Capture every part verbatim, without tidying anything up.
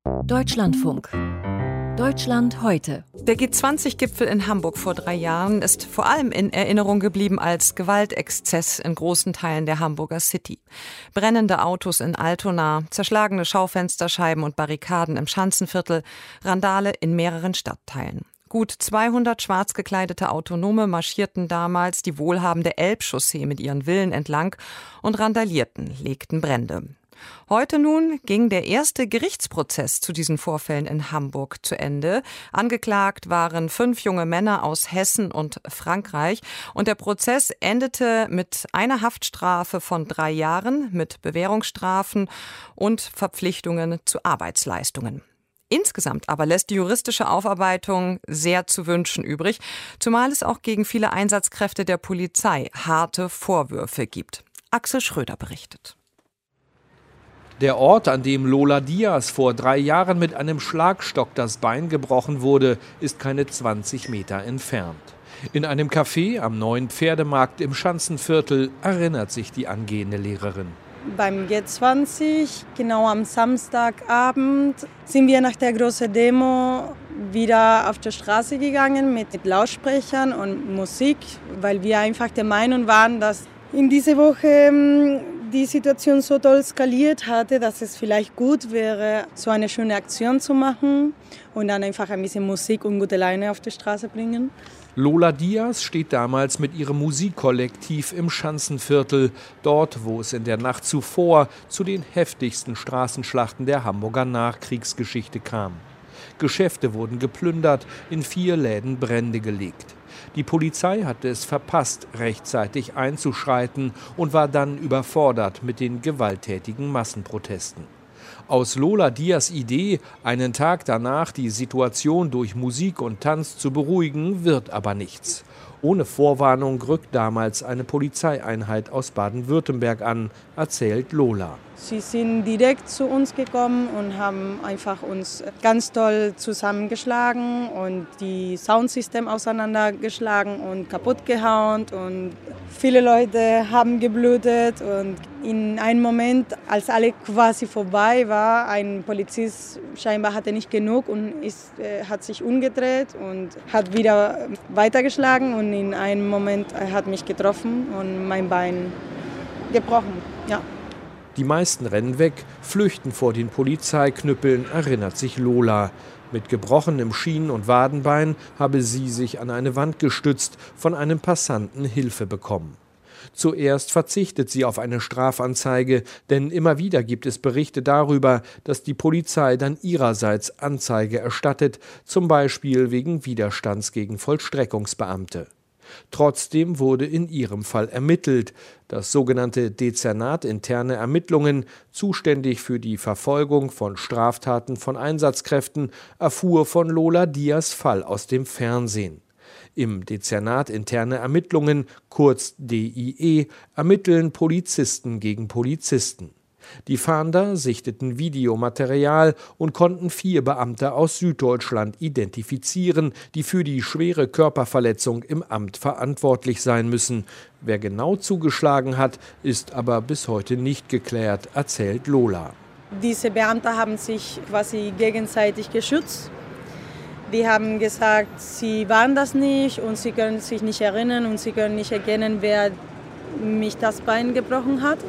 Deutschlandfunk. Deutschland heute. Der G zwanzig Gipfel in Hamburg vor drei Jahren ist vor allem in Erinnerung geblieben als Gewaltexzess in großen Teilen der Hamburger City. Brennende Autos in Altona, zerschlagene Schaufensterscheiben und Barrikaden im Schanzenviertel, Randale in mehreren Stadtteilen. Gut zweihundert schwarz gekleidete Autonome marschierten damals die wohlhabende Elbchaussee mit ihren Villen entlang und randalierten, legten Brände. Heute nun ging der erste Gerichtsprozess zu diesen Vorfällen in Hamburg zu Ende. Angeklagt waren fünf junge Männer aus Hessen und Frankreich. Und der Prozess endete mit einer Haftstrafe von drei Jahren, mit Bewährungsstrafen und Verpflichtungen zu Arbeitsleistungen. Insgesamt aber lässt die juristische Aufarbeitung sehr zu wünschen übrig, zumal es auch gegen viele Einsatzkräfte der Polizei harte Vorwürfe gibt. Axel Schröder berichtet. Der Ort, an dem Lola Diaz vor drei Jahren mit einem Schlagstock das Bein gebrochen wurde, ist keine zwanzig Meter entfernt. In einem Café am neuen Pferdemarkt im Schanzenviertel erinnert sich die angehende Lehrerin. Beim G zwanzig, genau am Samstagabend, sind wir nach der großen Demo wieder auf die Straße gegangen mit Lautsprechern und Musik, weil wir einfach der Meinung waren, dass in dieser Woche die Situation so doll skaliert hatte, dass es vielleicht gut wäre, so eine schöne Aktion zu machen und dann einfach ein bisschen Musik und gute Laune auf die Straße bringen. Lola Diaz steht damals mit ihrem Musikkollektiv im Schanzenviertel, dort, wo es in der Nacht zuvor zu den heftigsten Straßenschlachten der Hamburger Nachkriegsgeschichte kam. Geschäfte wurden geplündert, in vier Läden Brände gelegt. Die Polizei hatte es verpasst, rechtzeitig einzuschreiten und war dann überfordert mit den gewalttätigen Massenprotesten. Aus Lola Diaz' Idee, einen Tag danach die Situation durch Musik und Tanz zu beruhigen, wird aber nichts. Ohne Vorwarnung rückt damals eine Polizeieinheit aus Baden-Württemberg an, erzählt Lola. Sie sind direkt zu uns gekommen und haben einfach uns ganz toll zusammengeschlagen und die Soundsystem auseinandergeschlagen und kaputt gehauen. Und viele Leute haben geblutet. Und in einem Moment, als alle quasi vorbei war, ein Polizist scheinbar hatte nicht genug und ist, äh, hat sich umgedreht und hat wieder weitergeschlagen. Und in einem Moment er hat mich getroffen und mein Bein gebrochen. Ja. Die meisten rennen weg, flüchten vor den Polizeiknüppeln, erinnert sich Lola. Mit gebrochenem Schien- und Wadenbein habe sie sich an eine Wand gestützt, von einem Passanten Hilfe bekommen. Zuerst verzichtet sie auf eine Strafanzeige, denn immer wieder gibt es Berichte darüber, dass die Polizei dann ihrerseits Anzeige erstattet, zum Beispiel wegen Widerstands gegen Vollstreckungsbeamte. Trotzdem wurde in ihrem Fall ermittelt. Das sogenannte Dezernat interne Ermittlungen, zuständig für die Verfolgung von Straftaten von Einsatzkräften, erfuhr von Lola Diaz' Fall aus dem Fernsehen. Im Dezernat interne Ermittlungen, kurz D I E, ermitteln Polizisten gegen Polizisten. Die Fahnder sichteten Videomaterial und konnten vier Beamte aus Süddeutschland identifizieren, die für die schwere Körperverletzung im Amt verantwortlich sein müssen. Wer genau zugeschlagen hat, ist aber bis heute nicht geklärt, erzählt Lola. Diese Beamte haben sich quasi gegenseitig geschützt. Die haben gesagt, sie waren das nicht und sie können sich nicht erinnern und sie können nicht erkennen, wer mich das Bein gebrochen hat.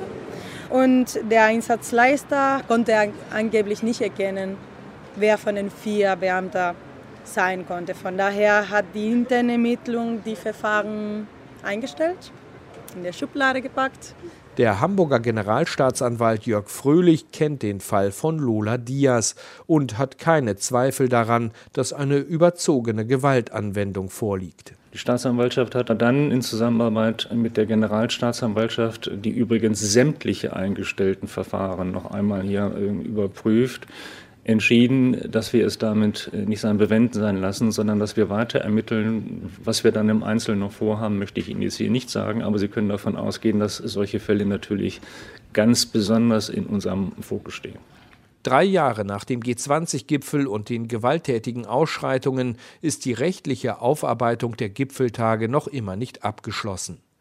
Und der Einsatzleiter konnte angeblich nicht erkennen, wer von den vier Beamten sein konnte. Von daher hat die interne Ermittlung die Verfahren eingestellt, in der Schublade gepackt. Der Hamburger Generalstaatsanwalt Jörg Fröhlich kennt den Fall von Lola Diaz und hat keine Zweifel daran, dass eine überzogene Gewaltanwendung vorliegt. Die Staatsanwaltschaft hat dann in Zusammenarbeit mit der Generalstaatsanwaltschaft die übrigens sämtliche eingestellten Verfahren noch einmal hier überprüft, entschieden, dass wir es damit nicht sein Bewenden sein lassen, sondern dass wir weiter ermitteln. Was wir dann im Einzelnen noch vorhaben, möchte ich Ihnen jetzt hier nicht sagen, aber Sie können davon ausgehen, dass solche Fälle natürlich ganz besonders in unserem Fokus stehen. Drei Jahre nach dem G zwanzig Gipfel und den gewalttätigen Ausschreitungen ist die rechtliche Aufarbeitung der Gipfeltage noch immer nicht abgeschlossen.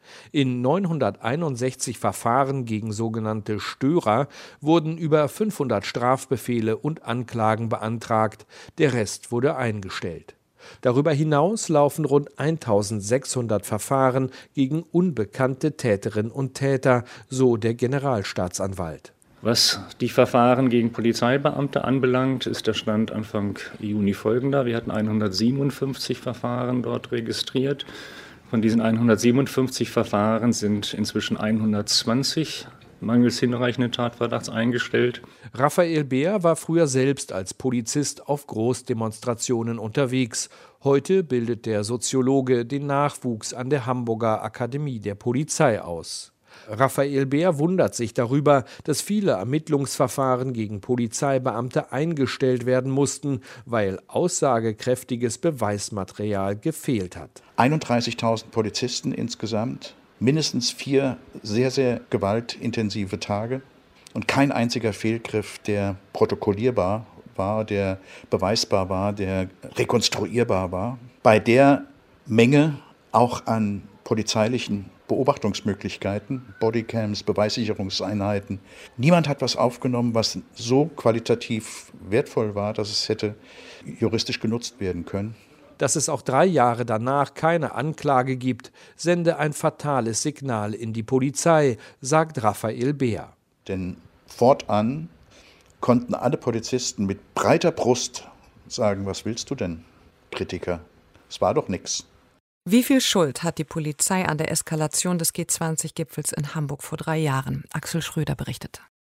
In neunhunderteinundsechzig Verfahren gegen sogenannte Störer wurden über fünfhundert Strafbefehle und Anklagen beantragt. Der Rest wurde eingestellt. Darüber hinaus laufen rund eintausendsechshundert Verfahren gegen unbekannte Täterinnen und Täter, so der Generalstaatsanwalt. Was die Verfahren gegen Polizeibeamte anbelangt, ist der Stand Anfang Juni folgender. Wir hatten hundertsiebenundfünfzig Verfahren dort registriert. Von diesen hundertsiebenundfünfzig Verfahren sind inzwischen hundertzwanzig mangels hinreichenden Tatverdachts eingestellt. Raphael Behr war früher selbst als Polizist auf Großdemonstrationen unterwegs. Heute bildet der Soziologe den Nachwuchs an der Hamburger Akademie der Polizei aus. Raphael Behr wundert sich darüber, dass viele Ermittlungsverfahren gegen Polizeibeamte eingestellt werden mussten, weil aussagekräftiges Beweismaterial gefehlt hat. einunddreißigtausend Polizisten insgesamt, mindestens vier sehr, sehr gewaltintensive Tage und kein einziger Fehlgriff, der protokollierbar war, der beweisbar war, der rekonstruierbar war. Bei der Menge auch an polizeilichen Beobachtungsmöglichkeiten, Bodycams, Beweissicherungseinheiten. Niemand hat was aufgenommen, was so qualitativ wertvoll war, dass es hätte juristisch genutzt werden können. Dass es auch drei Jahre danach keine Anklage gibt, sende ein fatales Signal in die Polizei, sagt Raphael Behr. Denn fortan konnten alle Polizisten mit breiter Brust sagen, was willst du denn, Kritiker? Es war doch nichts. Wie viel Schuld hat die Polizei an der Eskalation des G zwanzig Gipfels in Hamburg vor drei Jahren? Axel Schröder berichtete.